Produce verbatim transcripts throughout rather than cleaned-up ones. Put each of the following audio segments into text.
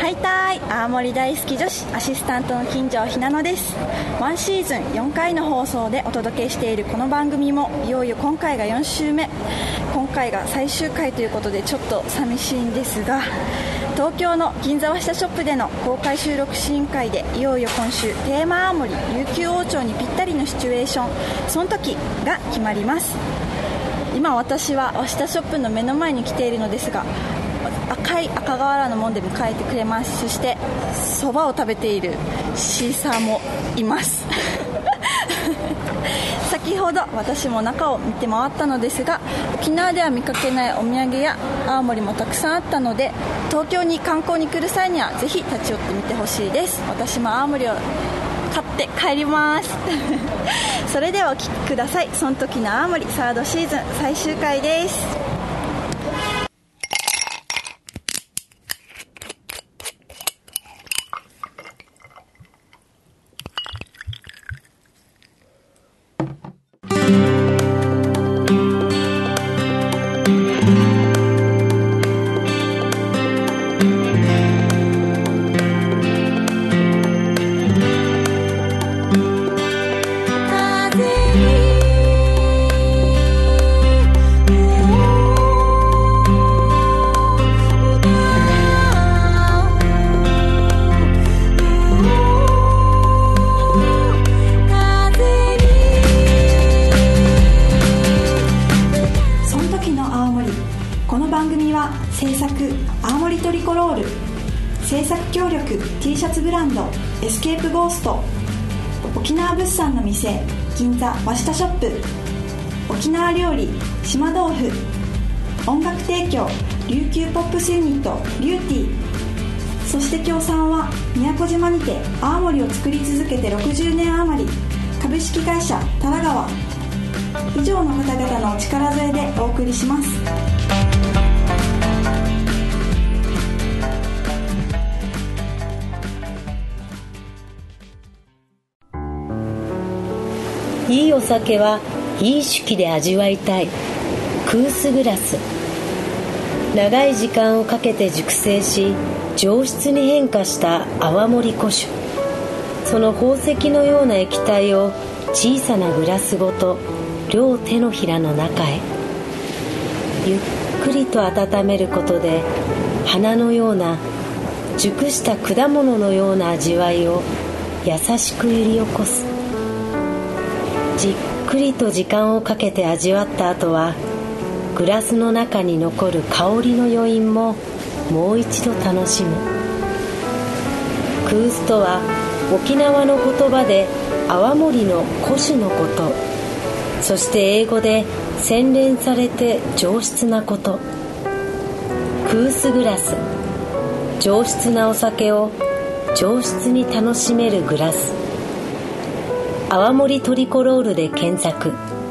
ハイタイ青森大好き女子アシスタントの金城ひなのです。ワンシーズンよんかいの放送でお届けしているこの番組もいよいよ今回がよん週目、今回が最終回ということでちょっと寂しいんですが、東京の銀座和下ショップでの公開収録試飲会でいよいよ今週テーマ青森琉球王朝にぴったりのシチュエーション、その時が決まります。今私は和下ショップの目の前に来ているのですが、赤い赤瓦の門で迎えてくれます。そしてそばを食べているシーサーもいます先ほど私も中を見て回ったのですが、沖縄では見かけないお土産や青森もたくさんあったので、東京に観光に来る際にはぜひ立ち寄ってみてほしいです。私も青森を買って帰りますそれではお聞きください。その時の青森サードシーズン最終回です。制作青森トリコロール、制作協力 T シャツブランドエスケープゴースト、沖縄物産の店銀座和下ショップ、沖縄料理島豆腐、音楽提供琉球ポップスユニットリューティー、そして協賛は宮古島にて青森を作り続けてろくじゅうねん余り株式会社多良川、以上の方々のお力添えでお送りします。 いいお酒はいい酒器で味わいたい。クースグラス。長い時間をかけて熟成し上質に変化した泡盛古酒、その宝石のような液体を小さなグラスごと両手のひらの中へゆっくりと温めることで、花のような熟した果物のような味わいを優しく揺り起こす。じっくりと時間をかけて味わった後は、グラスの中に残る香りの余韻ももう一度楽しむ。クースとは沖縄の言葉で泡盛の古酒のこと、そして英語で洗練されて上質なこと。クースグラス、上質なお酒を上質に楽しめるグラス。泡盛トリコロールで検索。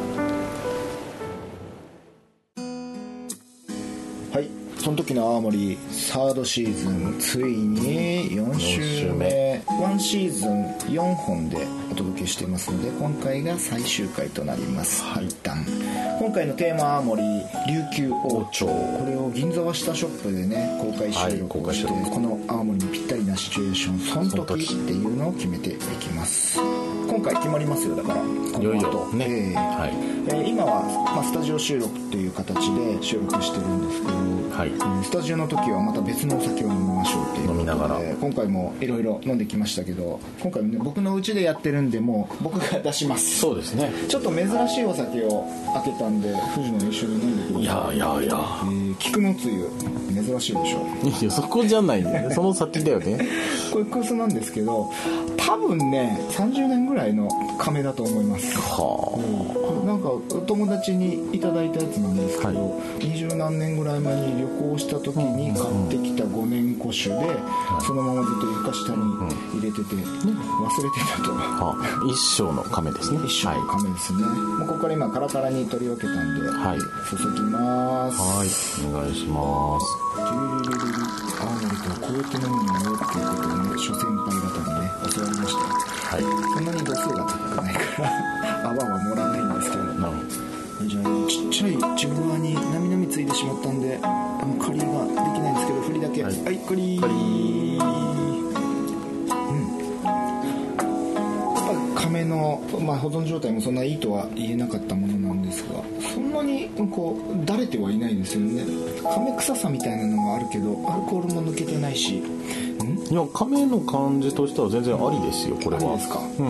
はい、その時の青森サードシーズンついによん週目、ワンシーズンよんほんでお届けしていますので、今回が最終回となります。はい、一旦今回のテーマ青森琉球王朝、これを銀座和下ショップでね公開収録をして、はい、この青森にぴったりなシチュエーション、その時っていうのを決めていきます。今回決まりますよ。だからこの後いよいよ、ね、えーはいえー、今は、まあ、スタジオ収録という形で収録してるんですけど、はい、えー、スタジオの時はまた別のお酒を飲みましょうっていう飲みながら、今回もいろいろ飲んできましたけど、今回もね僕の家でやってるんで、もう僕が出します。そうですね。ちょっと珍しいお酒を開けたんで、藤野一緒に飲んでください。いやいやいや、えー、菊のつゆ珍しいでしょ。いやそこじゃないんだよその先だよねこれクースなんですけど、多分ねさんじゅうねんぐらいの亀だと思います。はあ、うん、なんか友達にいただいたやつなんですけど、はい、にじゅうなんねんぐらい前に旅行した時に買ってきたごねん古酒で、うん、そのままずっと床下に入れてて、うん、忘れてたと、はあ、一生の亀ですね。一生の亀ですね、はい、もうここから今カラカラに取り分けたんで、はい、注ぎます。はい、お願いします。ジュリリリリリ、青森とはこうやって飲むのよっていうことをね、諸先輩方にね教わりました。はい、そんなに度数が高くないから泡は盛らないんですけど、なるほど。じゃあちっちゃいちごわになみなみついてしまったんで、あの借りができないんですけど、振りだけ酒、はい、はい、カリーカリー、うん、やっぱ亀の、まあ、保存状態もそんないいとは言えなかったものなんですが、そんなにこうだれてはいないですよね。亀臭さみたいなのがあるけどアルコールも抜けてないし、 いや亀の感じとしては全然ありですよこれは。 ありですか。 うん、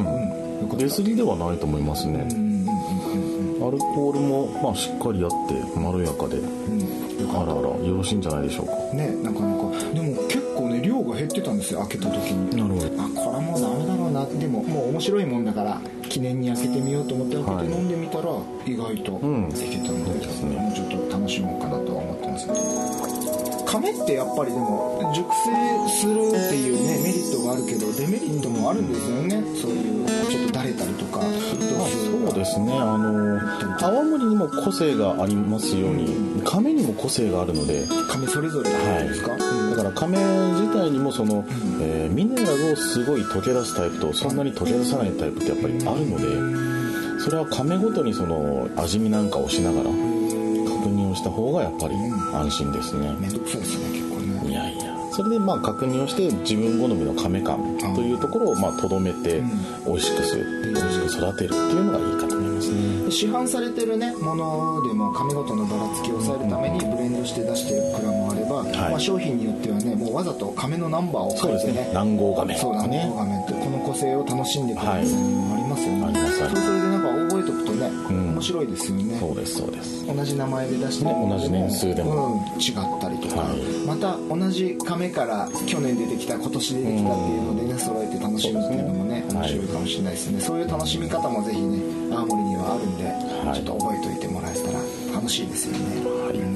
デスリではないと思いますね。うん、アルコールもまあしっかりあってまろやかで、うん、あらあらよろしいんじゃないでしょうかね。なかなかでも結構ね量が減ってたんですよ、開けた時に。 なるほど。 あ、これはもうダメだろうな。でももう面白いもんだから記念に開けてみようと思って開けて飲んでみたら、はい、意外といけたので、うんですね、もうちょっと楽しもうかなとは思ってますね。亀ってやっぱりでも熟成するっていうねメリットがあるけどデメリットもあるんですよね。そういうちょっとだれたりとか。まあ、 そうですね。あの泡盛にも個性がありますように、うん、亀にも個性があるので、 亀それぞれですか。はい、 うん、だから亀自体にもその、うん、えー、ミネラルをすごい溶け出すタイプとそんなに溶け出さないタイプってやっぱりあるので、それは亀ごとにその味見なんかをしながら確認をした方がやっぱり安心ですね。 めんどくさいですね結構ね。 いやいや、それでまあ確認をして自分好みの亀感というところをまあとどめて美味しくする、美味しく育てるっていうのがいいかと思いますね。 市販されてるねものでも亀ごとのばらつきを抑えるためにブレンドして出してる蔵もあれば、はい、まあ、商品によってはねもうわざと亀のナンバーを書いてね、 ね、南郷亀、 そう南郷亀ってこの個性を楽しんでくれる店もありますよね。はい、あります。それそれでなんか覚えとくとね、うん、面白いですよね。 そうですそうです。 同じ名前で出しても、ね、同じ年数でも、 うん、違ったりとか、 はい、 また同じ亀から去年出てきた今年出てきたっていうのでね、うん、揃えて楽しむっていうのもね面白いかもしれないですね。そういう楽しみ方もぜひね青森にはあるんで、はい、ちょっと覚えておいてもらえたら楽しいですよね。はい、うん、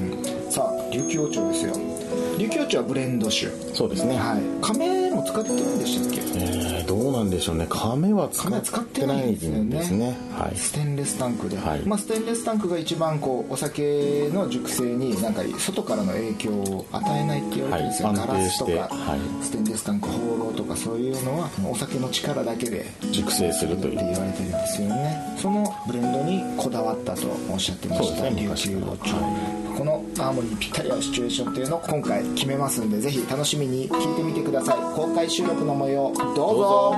さあ琉球王朝ですよ。琉球王朝はブレンド酒。 そうですね。 はい。亀も使ってるんでしたっけ。 えー、どうなんでしょうね。亀は使ってないんですね。ですね。はい。 ステンレスタンクで、はい、 まあステンレスタンクが一番こうお酒の熟成になんか外からの影響を与えないって言われてるんですよ。はい、ガラスとか、はい、ステンレスタンク、放浪とかそういうのはお酒の力だけで熟成するというって言われてるんですよね。そのブレンドにこだわったとおっしゃってました。琉球王朝。この青森にぴったり合うシチュエーションというのを今回決めますんで、ぜひ楽しみに聞いてみてください。公開収録の模様どうぞ。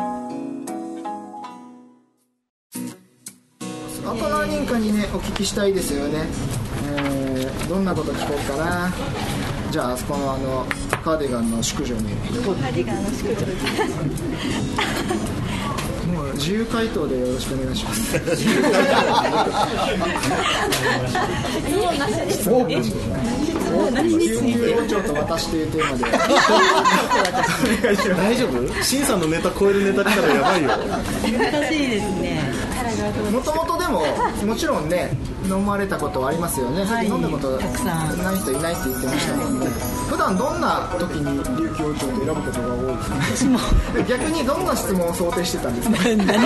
あと何人かにねお聞きしたいですよね。えー、どんなこと聞こうかな。じゃああそこのあのカーディガンの宿女に。 カーディガンの宿女もう自由回答でよろしくお願いします。 質問なしです。質問なしです。 琉球王朝と私というテーマで大丈夫？シンさんのネタ超えるネタ来たらやばいよ。 難しいですね。 もともとでももちろんね飲まれたことはありますよね。はい、飲んだことない人いないって言ってましたもんね。普段どんな時に琉球王朝と選ぶことが多いですか？逆にどんな質問を想定してたんですか？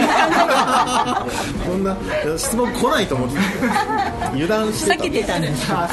こんな質問来ないと思って油断してた。 避けてたんですか？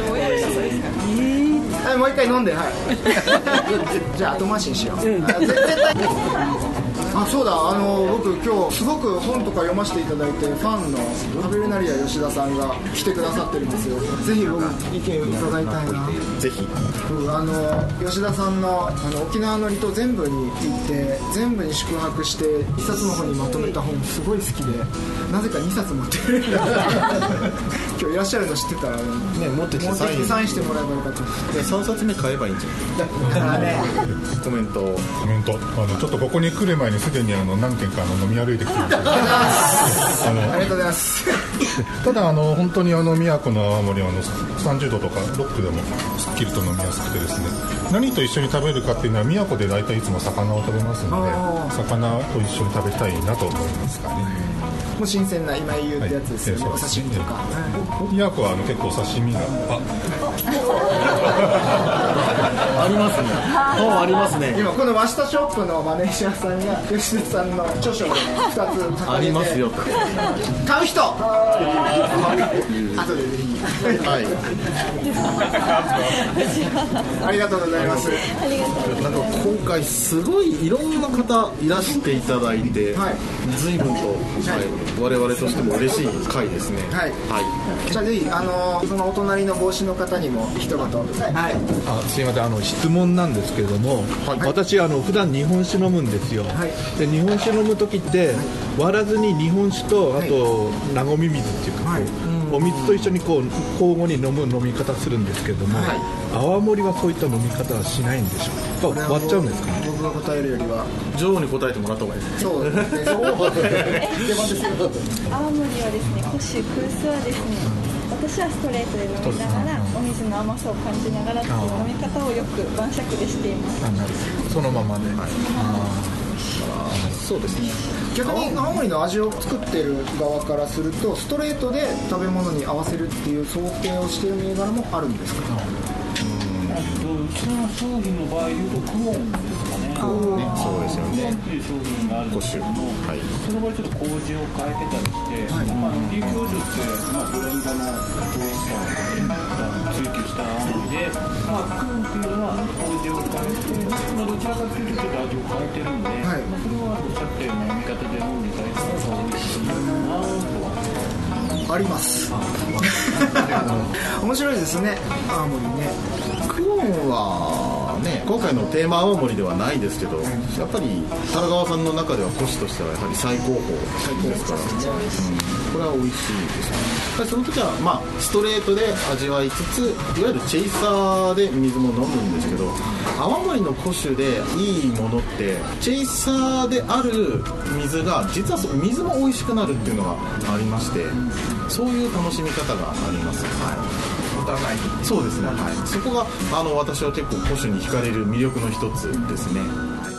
はい、もう一回飲んで、はい。じゃあ後回しにしよう。うん、絶対あ、そうだ、あの僕今日すごく本とか読ませていただいてファンのアベルナリア吉田さんが来てくださってるんですよ。ぜひ僕意見伺いたいな。 ぜひ。 あの吉田さんのあの沖縄の離島全部に行って全部に宿泊して一冊の本にまとめた本すごい好きで、なぜかにさつ持ってる。今日いらっしゃるの知ってたらね、 ね持ってきてサインサインしてもらえばよかったです。 さんさつめ買えばいいんじゃん。だからね。コメントコメントあのちょっとここに来る前にすでにあの何軒かあの飲み歩いてきてるんですけどありがとうございます。 ただあの本当にあの宮古の青森はあのさんじゅうどとかろくどでもすっきりと飲みやすくてですね、何と一緒に食べるかっていうのは宮古で大体いつも魚を食べますので魚と一緒に食べたいなと思いますかね。 もう新鮮な今言うってやつですよね、はい、お刺身とか、 はい、宮古はあの結構刺身があありますね。あありますね。 今この和下ショップのマネージャーさんが吉田さんの著書をねふたつ掲げてありますよ買う人後でぜひはいありがとうございます。 なんか今回すごいいろんな方いらしていただいて、はい、随分と、はい、我々としても嬉しい回ですね。 はい、はい、じゃあぜひあのそのお隣の帽子の方にも一言、はい、 あすいません、あの質問なんですけれども、はい、私あの普段日本酒飲むんですよ、はい、で日本酒飲む時って割らずに日本酒とあとなごみ水っていうか、はい、お水と一緒にこう交互に飲む飲み方するんですけれども、はい、泡盛はそういった飲み方はしないんでしょうか。割っちゃうんですかね。 僕が答えるよりは女王に答えてもらった方がいいですね。 そうですね。そう泡盛はですね、古酒空酢はですね、私はストレートで飲みながらお水の甘さを感じながらっていう飲み方をよく晩酌でしています。 あ、なるほど。そのままで、はい、 あそうですね。逆に青森の味を作ってる側からするとストレートで食べ物に合わせるっていう想定をしている銘柄もあるんですか。 うちの商品の場合いうとクオンですかね。 ね、そうですよね。 クオンっていう商品があるんですけども、はい、その場合ちょっと麹を変えてたりして、はい、まあ、リーフオイルって、まあ、ブレンドの美味しさを追求した青森で、まあ、クオンっていうのは麹を変えて、まあ、どちらかというとちょっと味を変えてるんで、はい、まあ、それはおっしゃったような飲み方で飲んでいただいた方が美味しいかなとは。 あります面白いですね、青森ね。 クオンはね、今回のテーマ青森ではないですけど、やっぱり田中川さんの中では古酒としてはやはり最高峰ですから、うん、これは美味しいですね。その時は、まあ、ストレートで味わいつつ、いわゆるチェイサーで水も飲むんですけど、泡盛の古酒でいいものってチェイサーである水が実は水も美味しくなるっていうのがありまして、そういう楽しみ方があります。はい、お互いにそうですね、はい、そこがあの私は結構古酒に惹かれる魅力の一つですね。はい、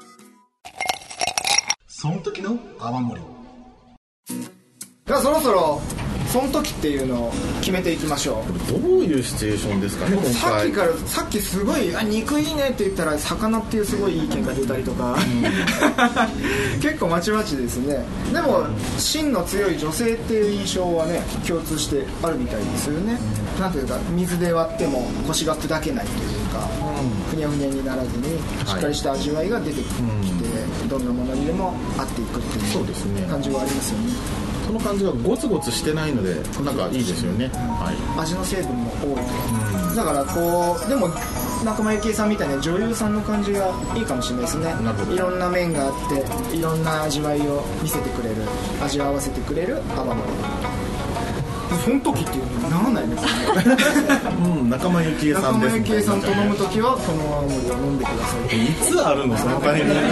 その時の泡盛。ではそろそろその時っていうのを決めていきましょう。どういうシチュエーションですかね。 さっきからさっきすごいあ肉いいねって言ったら魚っていうすごいいい意見が出たりとか、うん、結構まちまちですね。でも芯の強い女性っていう印象はね共通してあるみたいですよね。なんていうか水で割っても腰が砕けないというか、うん、ふにゃふにゃにならずにしっかりした味わいが出てきて、はい、どんなものにでも合っていくっていう感じはありますよね。 その感じがゴツゴツしてないのでなんかいいですよね、はい、 味の成分も多いと、うん、だからこうでも仲間由紀恵さんみたいな女優さんの感じがいいかもしれないですね。いろんな面があっていろんな味わいを見せてくれる、味を合わせてくれる泡盛。その時っていうのにならないですね、 うん、仲間由紀恵さんです。 仲間由紀恵さんと飲む時はこの泡盛を飲んでください。 いつあるのそのタイミング。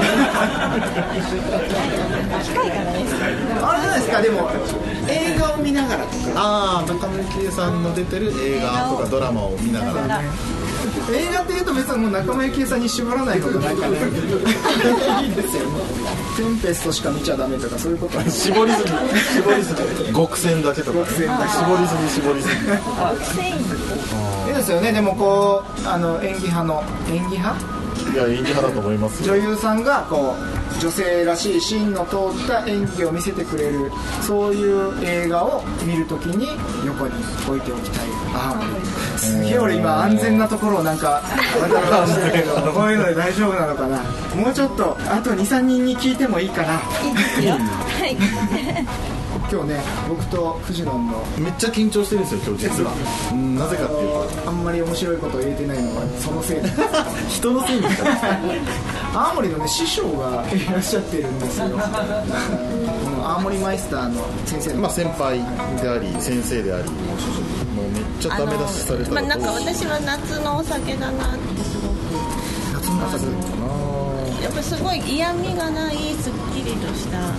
近いからですあれじゃないですか。でも映画を見ながらとか、 ああ、仲間由紀恵さんの出てる映画とかドラマを見ながら、 映画っていうと別にもう仲間由紀恵さんに絞らないことないからいいですよね。テンペストしか見ちゃダメとかそういうことは絞りすぎ絞りすぎ極戦だけとか極戦だけ絞りすぎ絞りすぎいいですよね。でもこうあの演技派の演技派いや演技派だと思いますよ。 女優さんがこう女性らしい芯の通った演技を見せてくれる、そういう映画を見るときに横に置いておきたい。ああ、すげえ俺今安全なところをなんか渡してるけどこういうので大丈夫なのかな。もうちょっとあと にさんにんに聞いてもいいかな。 いいですよはい今日ね僕とフジノンのめっちゃ緊張してるんですよ今日実は。うん、なぜかっていうとあんまり面白いことを言えてないのはそのせいで人のせいですか青森のね師匠がいらっしゃってるんですよ青森マイスターの先生の、 まあ、先輩であり先生でありもうめっちゃダメ出しされたら、 まあ、なんか私は夏のお酒だなってすごく夏のお酒かな。 やっぱりすごい嫌味がないすっきりとした、はい、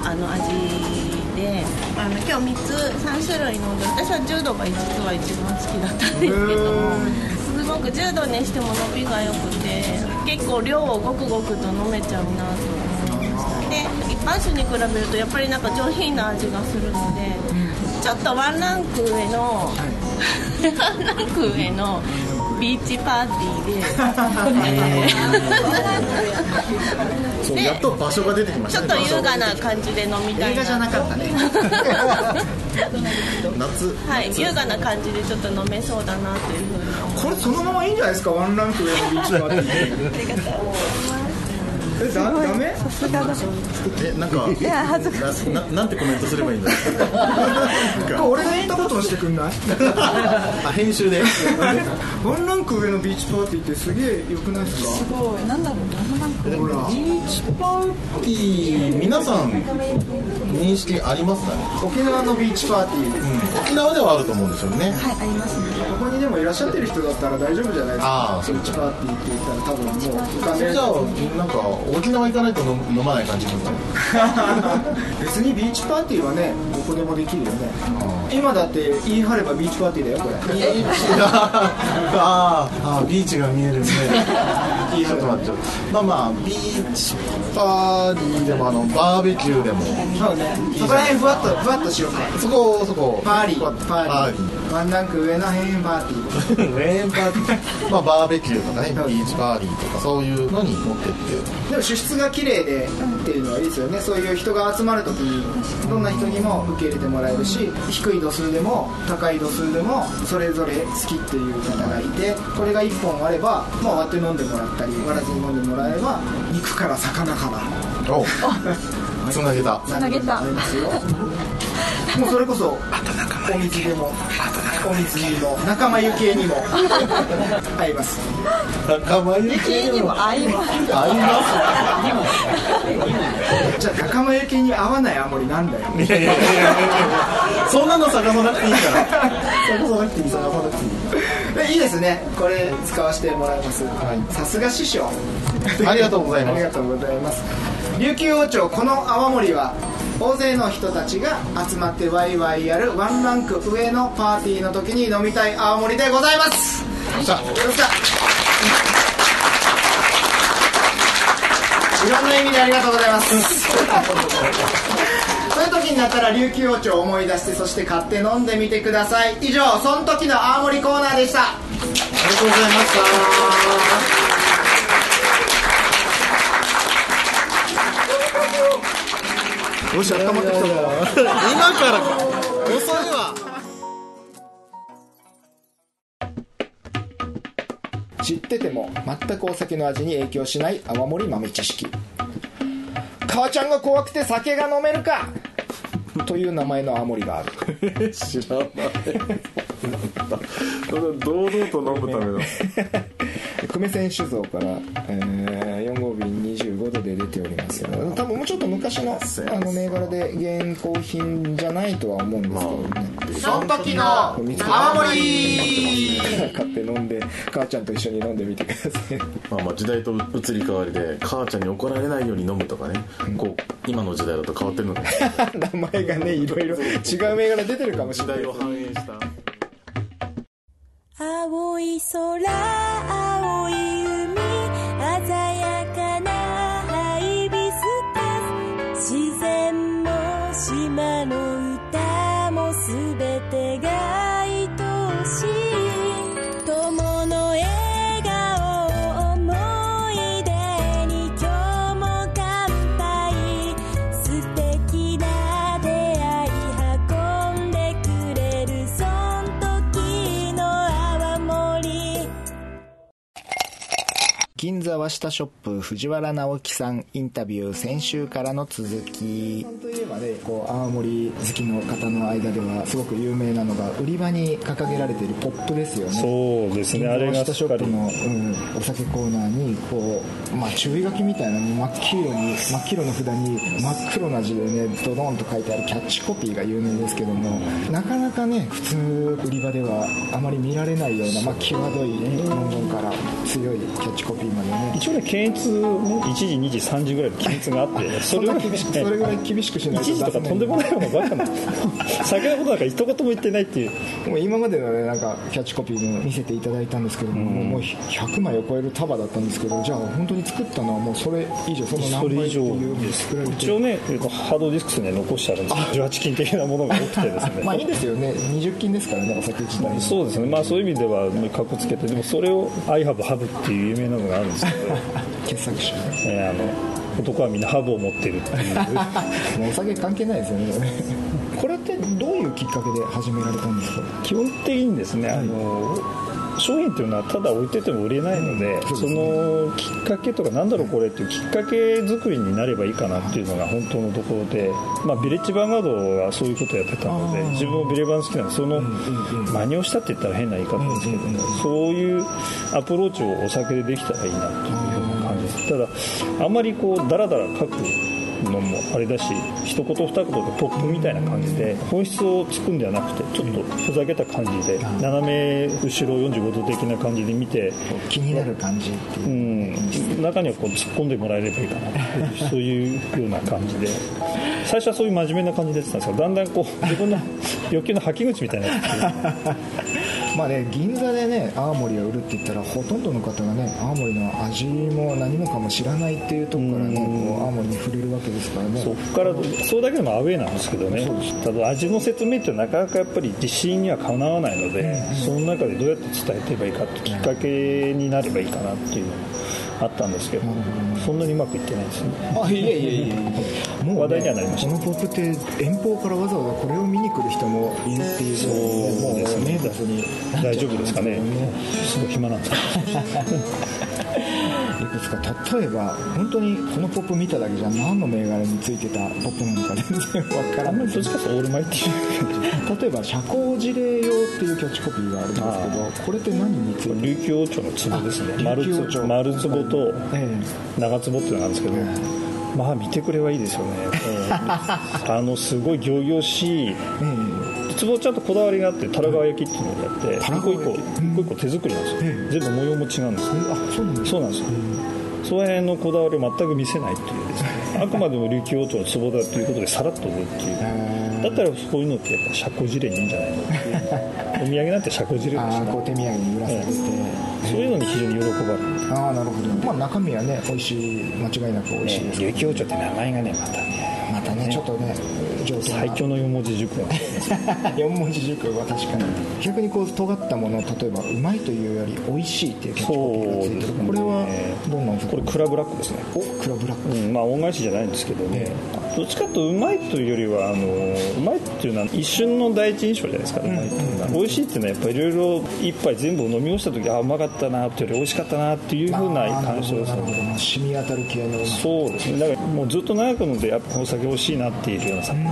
あの味で、あの今日みっつさん種類飲んで、私はじゅうどが実は一番好きだったんですけども、すごくじゅうどにしても伸びが良くて結構量をごくごくと飲めちゃうなと思いました。で一般酒に比べるとやっぱりなんか上品な味がするので、ちょっとワンランク上の、はい、ワンランク上のビーチパーティーで、えー、 そうやっと場所が出てきましたね。 ちょっと優雅な感じで飲みたいな。 映画じゃなかったね夏、 はい、優雅な感じでちょっと飲めそうだなというふうに思これそのままいいんじゃないですか、ワンランク上のビーチパーティーえ、だ、ダメ？ さすがだ。 え、なんかいや恥ずかしいな, な, なんてコメントすればいいんだろう俺が言ったことをしてくんないあ、編集でワンランク上のビーチパーティーってすげえ良くないですか？ すごい、なんだろう、ワンランクほらビーチパーティー皆さん認識ありますかね。 沖縄のビーチパーティー、 うん、沖縄ではあると思うんですよね。 はい、ありますね。 ここにでもいらっしゃってる人だったら大丈夫じゃないですか。 あービーチパーティーって言ったら多分もう浮かんでるじゃあなんか沖縄行かないと 飲, 飲まない感じですかね別にビーチパーティーはねどこでもできるよね。今だって言い張ればビーチパーティーだよこれ。 ビーチがああビーチが見えるねちょっと待って、まあまあビーチパーティーでもあのバーベキューでもそうね、そこら辺ふわっとふわっとしようか。 そこそこパーリーパパーリーリーワンランク上の変パーティーーレーンパーティーまあバーベキューとかねビーチパーティーとかそういうのに持ってってでも主質が綺麗でっていうのはいいですよね。そういう人が集まるときにどんな人にも受け入れてもらえるし、低い度数でも高い度数でもそれぞれ好きっていう方がいて、これがいっぽんあればもう割って飲んでもらったり割らずに飲んでもらえば肉から魚からおつなげたつなげた。 ありますよもうそれこそお水でもお水にも仲間由紀恵にも合います。 仲間由紀恵にも合います。 合いまじゃあ仲間由紀恵に合わない青森なんだよ。 すいやいやいやいやそんなの探さなくていいから探さなくていい探さなくていいでいいですね、これ使わせてもらいます。さすが師匠ありがとうございますありがとうございます。琉球王朝この泡盛は大勢の人たちが集まってワイワイやるワンランク上のパーティーの時に飲みたい泡盛でございます。よっしゃよっしゃいろんな意味でありがとうございますそういう時になったら琉球王朝を思い出して、そして買って飲んでみてください。以上、その時の泡盛コーナーでした。ありがとうございました。よし、温まってきたぞ今からか遅いわ。 知ってても全くお酒の味に影響しない泡盛豆知識。母ちゃんが怖くて酒が飲めるかという名前の泡盛がある知らない堂々と飲むための久米泉酒造から、えー、よん号瓶にじゅうごどで出ておりますけど、多分もうちょっと昔のあの銘柄で現行品じゃないとは思うんですけどね、 その時の泡盛買って飲んで母ちゃんと一緒に飲んでみてくださいまあ、まあ時代と移り変わりで母ちゃんに怒られないように飲むとかね、うん、こう今の時代だと変わってるので名前がねいろいろ違う銘柄出てるかもしれない。 時代を反映した青い空青い海鮮やかなハイビスカス、自然も島の歌もすべてが愛しい、友の笑顔を思い出に今日も乾杯、素敵な出会い運んでくれるそん時の泡盛。 銀座和下ショップ藤原直樹さんインタビュー、先週からの続きといえばね、こう泡盛好きの方の間ではすごく有名なのが売り場に掲げられているポップですよね。 そうですね、あれが和下ショップの、うん、お酒コーナーにこう、まあ、注意書きみたいな真っ黄色に真っ黄色の札に真っ黒な字でねドドンと書いてあるキャッチコピーが有名ですけども、なかなかね普通売り場ではあまり見られないような、まあ、際どい文言から強いキャッチコピーまでね、 一応ね検閲ねいちじにじさんじぐらいで検閲があってそれを、ね、それぐらい厳しくしないといちじとかとんでもないようなバカな酒のことなんか一言も言ってないっていう。 もう今までのねなんかキャッチコピーも見せていただいたんですけども、うん、もうひゃくまいを超える束だったんですけど、じゃあ本当に作ったのはもうそれ以上、その何倍っていう作られて、一応ねハードディスクスに残してあるんですけどじゅうはちきん的なものが多くてですねまあいいですよね、にじゅっきんですからねお酒自体。 そうですね、まあそういう意味ではカッコつけて、でもそれを I have have っていう有名なのがあるんですですけど傑作集、 えー、あの男はみんなハブを持ってるっていうもうお酒関係ないですよねこれってどういうきっかけで始められたんですか？ 基本的にですね、はい、あの商品っていうのはただ置いてても売れないので、うん、そのきっかけとかなんだろうこれっていうきっかけ作りになればいいかなっていうのが本当のところで、まあ、ビレッジヴァンガードがそういうことをやってたので自分もビレバン好きなのでその真似をしたって言ったら変な言い方ですけども、そういうアプローチをお酒でできたらいいなというような感じです。ただあんまりこうダラダラ書くのもあれだし一言二言でポップみたいな感じで本質をつくんではなくてちょっとふざけた感じで斜め後ろよんじゅうごど的な感じで見て気になる感じっていう、 うん、中にはこう突っ込んでもらえればいいかなっていうそういうような感じで最初はそういう真面目な感じでやってたんですけどだんだんこう自分の欲求の吐き口みたいになってまあね、銀座でね青森を売るって言ったらほとんどの方がね青森の味も何もかも知らないっていうところからねこう青森に触れるわけですからね。 そこからそれだけでもアウェーなんですけどね。ただ味の説明ってなかなかやっぱり自信にはかなわないので、うん、その中でどうやって伝えていけばいいかってきっかけになればいいかなっていうのがあったんですけど、うん、そんなにうまくいってないですね。 あ、いえいえいえもう、ね、 話題にはなりました。 このポップって遠方からわざわざこれを見に来る人もいるっていうそうですね。 名物に大丈夫ですかね。すごい暇なんですかいくつか例えば本当にこのポップ見ただけじゃ何の銘柄についてたポップなのか全然わからない。 どっちかというとオールマイティ例えば社交辞令用っていうキャッチコピーがあるんですけどこれって何について？ 琉球王朝の壺ですね。丸壺、丸壺と長壺っていうのがあるんですけど、ええ、まあ見てくれはいいですよねあのすごい仰々しい、ええ、壺ちゃんとこだわりがあってタラガワ焼きっていうのがあって一個一個一個一個手作りなんですよ、ええ、全部模様も違うんですよ。 あ、そうなんですか。 そうなんですよ。その辺のこだわりを全く見せないっていうですねあくまでも琉球王朝の壺だということでさらっと売るっていうだったらそういうのってやっぱ社交辞令にいいんじゃないのっていうお土産なんて社交辞令ですね。 あこう手土産に売らされて、 ええ、そういうのに非常に喜ばれる。 ああなるほど、まあ、中身はね美味しい間違いなく美味しいです、 ね、琉球王朝って名前がねまたねまたねちょっとね最強のよん文字熟語よん文字熟語は確かに逆にこう尖ったもの例えばうまいというより美味しいっていうキャッチコピーがついてる、ね、これはどんなおこれクラブラックですね。 おクラブラック、 うん、まあ恩返しじゃないんですけどね、どっちかというとうまいというよりはあのうまいっていうのは一瞬の第一印象じゃないですか、うん、うまいっていうのは美味しいっていうのはやっぱりいろいろ一杯全部飲み干した時あうまかったなっていうより美味しかったなっていうふうな感想ですね。 染み当たる系のそうですね。だからもうずっと長く飲んでやっぱお酒美味しいなっていうような酒です。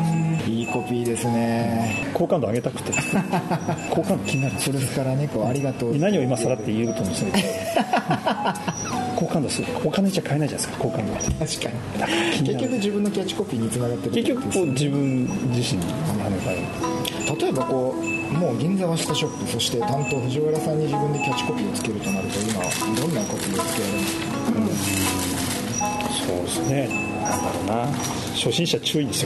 いいコピーですね。 好感度上げたくて好感度気になる。 それからねこうありがとう何を今更って言えると思うんですけど好感度するお金じゃ買えないじゃないですか好感度。 確かに結局自分のキャッチコピーにつながってる。 結局こう自分自身に跳ね返る。例えばこうもう銀座ワシタショップそして担当藤原さんに自分でキャッチコピーをつけるとなると今どんなコピーをつけられますか？ うん、そうですね。なんだろうな初心者注意ですよ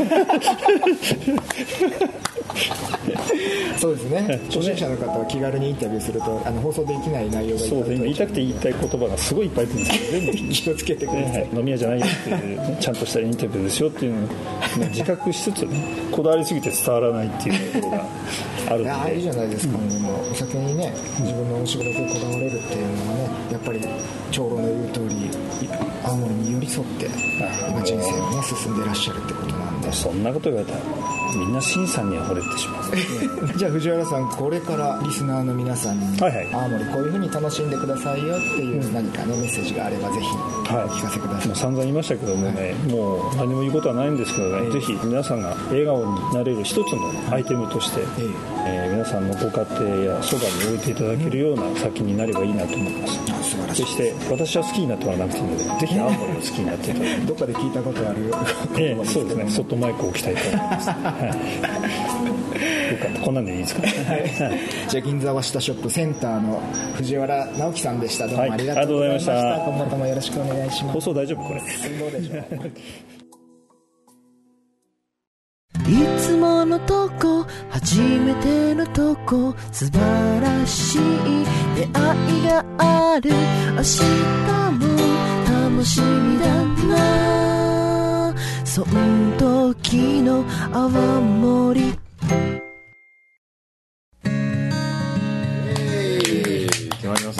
そうですね。初心者の方は気軽にインタビューするとあの放送できない内容がいっぱい。 そうですね。言いたくて言いたい言葉がすごいいっぱい出てるんですけど全部気をつけてください、 ねはい、飲み屋じゃないよっていうちゃんとしたインタビューですよっていうのを自覚しつつねこだわりすぎて伝わらないっていうところがあるので。いやいいじゃないですか、うん、もうお酒にね自分のお仕事でこだわれるっていうのはねやっぱり長老の言う通り青森に寄り添って今人生をね進んでいらっしゃるってことなんで。 そんなこと言われたらみんな新さんには惚れてしまう、 ね、じゃあ藤原さんこれからリスナーの皆さんに、はいはい、青森こういう風に楽しんでくださいよっていう何かねメッセージがあればぜひお聞かせください、はい、 もう散々言いましたけどもね、はい、もう何も言うことはないんですけどね、はい、ぜひ皆さんが笑顔になれる一つのアイテムとして、はいえー、皆さんのご家庭やそばに置いていただけるような先になればいいなと思います、うん、素晴らしい。そして私は好きになってはなくていいのでぜひ青森を好きになっていただいてどっかで聞いたことあるええ、そうですね。そっとマイクを置きたいと思います、はい、よかったこんなんでいいですか、はい、 じゃあ銀座ワシタショップセンターの藤原直樹さんでした。どうもありがとうございました、はい、ありがとうございました。今後ともよろしくお願いします。 放送大丈夫これどうでしょういつものとこ初めてのとこ素晴らしい出会いがある明日も楽しみだなそん時の泡盛決まりました決まりまし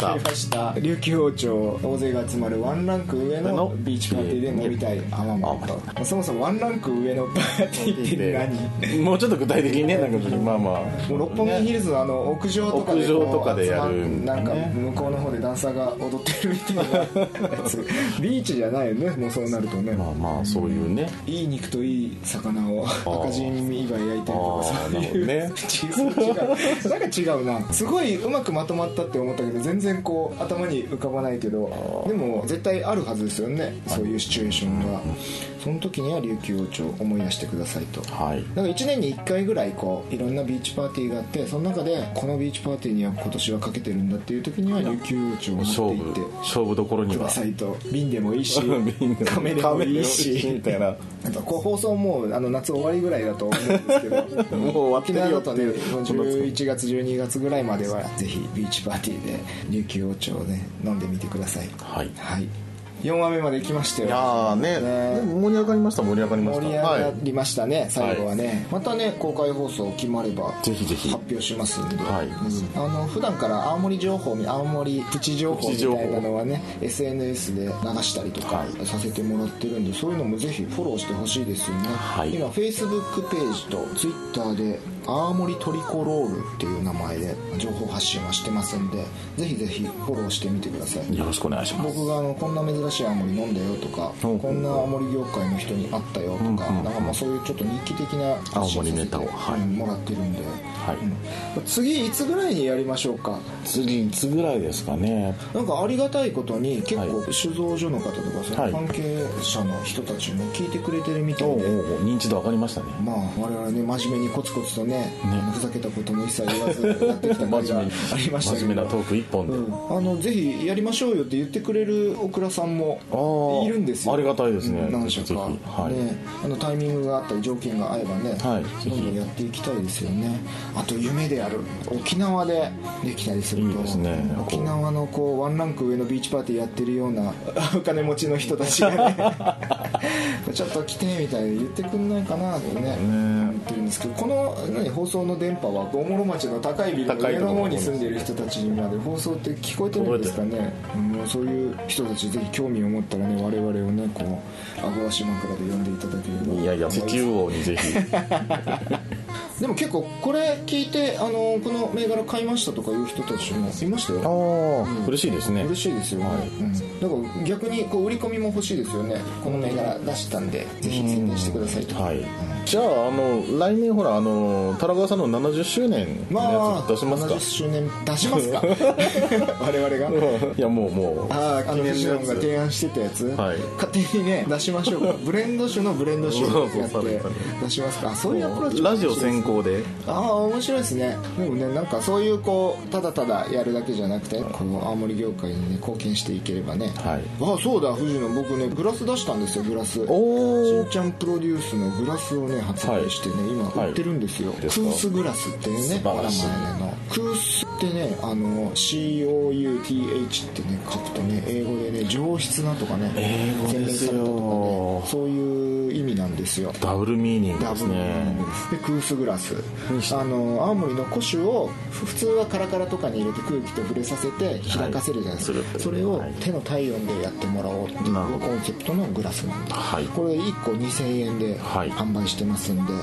したわかりました。琉球王朝大勢が集まるワンランク上のビーチパーティーで飲みたい泡盛と、そもそもワンランク上のパーティーって何もうちょっと具体的にね、なんかまあまあもう六本木ヒルズのあの屋上とかで屋上とかでやるなんか向こうの方でダンサーが踊ってるみたいなやつビーチじゃないよね、もうそうなるとね。 まあまあそういうね、 いい肉といい魚を赤字以外焼いてるとかそういうね、 違うなんか違うな。すごいうまくまとまったって思ったけど全然こう頭に浮かばないけど、でも絶対あるはずですよね、そういうシチュエーションが。その時には琉球王朝を思い出してくださいと。 はい。 なんかいちねんにいっかいぐらいこういろんなビーチパーティーがあって、その中でこのビーチパーティーには今年はかけてるんだっていう時には琉球王朝を持っていって勝負どころにはくださいと。瓶でもいいしカメでもいいしみたいな。 なんかこう放送もうあの夏終わりぐらいだと思うんですけどもう終わってるよっていうじゅういちがつじゅうにがつぐらいまではぜひビーチパーティーで琉球王朝をね飲んでみてください。 はい、 はい、よんわめまで来ましたよ。 いやー ね, ねでも盛り上がりました盛り上がりました盛り上がりましたね、はい、最後はね、はい、またね公開放送決まればぜひぜひ発表しますんで、 はい、 うん、あの普段から青森情報青森プチ情報みたいなのはね エスエヌエス で流したりとかさせてもらってるんで、そういうのもぜひフォローしてほしいですよね、はい、今 Facebook ページと Twitter で青森トリコロールっていう名前で情報発信はしてますんで、ぜひぜひフォローしてみてください。 よろしくお願いします。 僕があのこんな珍しい青森飲んだよとか、うん、こんな青森業界の人に会ったよとか、うんうん、なんかまあそういうちょっと日記的な青森ネタを、はい、 もらってるんで、 はい、 うん、次いつぐらいにやりましょうか。 次いつぐらいですかね。 なんかありがたいことに結構酒造所の方とかそのはい、 関係者の人たちも聞いてくれてるみたいで、 おうおう認知度上がりましたね。 まあ我々ね真面目にコツコツと ね, ねふざけたことも一切言わずやってきた感じがありましたけど真面目なトーク一本で、 うん、あのぜひやりましょうよって言ってくれるオクラさんもいるんですよ。 ありがたいですね。 何社か、はい、ね、あのタイミングがあったり条件が合えばね、はい、どんどんやっていきたいですよね。あと夢である沖縄でできたりするといいですね。 沖縄のこうワンランク上のビーチパーティーやってるようなお金持ちの人たちがねちょっと来てみたいに言ってくんないかなってね思ってるんですけど、この何放送の電波は大諸町の高いビルの上の方に住んでいる人たちにまで放送って聞こえてるんですかね。もうそういう人たちぜひ興味を持ったらね、我々をねこう顎足枕で呼んでいただければ。 いやいや石油王にぜひでも結構これ聞いてあのこの銘柄買いましたとかいう人たちもいましたよ。 ああ、うん、嬉しいですね。 嬉しいですよね、はい、うん、だから逆にこう売り込みも欲しいですよね。この銘柄出したんでぜひ宣伝してくださいと、はい、うん、 じゃああの来年ほらあのタラガワさんのななじゅっしゅうねんのやつ出しますか。 ななじゅっしゅうねん出しますか我々がいやもうもうああの藤野が提案してたやつ、はい、勝手にね出しましょうかブレンド酒のブレンド酒をやって出しますか。そういうアプローチラジオ先行で、 ああ面白いですね。でもねなんかそういうこうただただやるだけじゃなくてこの青森業界に、ね、貢献していければね、はい、ああそうだ藤野僕ねグラス出したんですよ。グラスおしんちゃんプロデュースのグラスをね発売してね、はい、今売ってるんですよ、はい、クースグラスっていうね名前のクースってねあの シーオーユーティーエイチ ってね書くとね英語でね上質なとかね英語ですよ、 ね、そういう意味なんですよ。 ダブルミーニングですね。 でクースグラスあの青森の古酒を普通はカラカラとかに入れて空気と触れさせて開かせるじゃないですか、はい、それを手の体温でやってもらおうっていうコンセプトのグラスなんで、はい、これいっこにせんえんで販売してますんで、はい、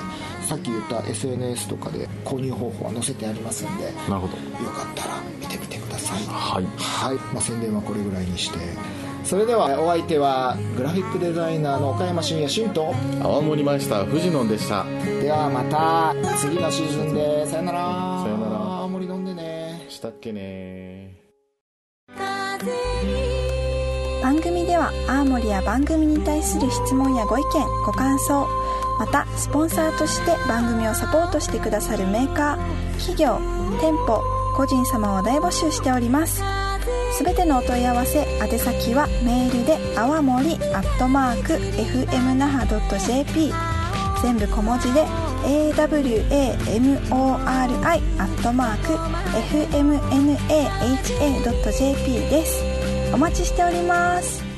さっき言った エスエヌエス とかで購入方法は載せてありますんで、 なるほどよかったら見てみてください。 はい、 はい、まあ、宣伝はこれぐらいにして、それではお相手はグラフィックデザイナーの岡山真也俊と青森マイスター藤野でした。 ではまた次のシーズンでさよなら。 さよなら。 青森飲んでね。 したっけね。 番組では青森や番組に対する質問やご意見ご感想、またスポンサーとして番組をサポートしてくださるメーカー、企業、店舗、個人様を大募集しております。すべてのお問い合わせ宛先はメールであわもりアットマーク エフエム那覇 ドット ジェーピー 全部小文字で エーダブリューエーエムオーアールアイ アットマーク エフエムナハ ドット ジェーピー です。お待ちしております。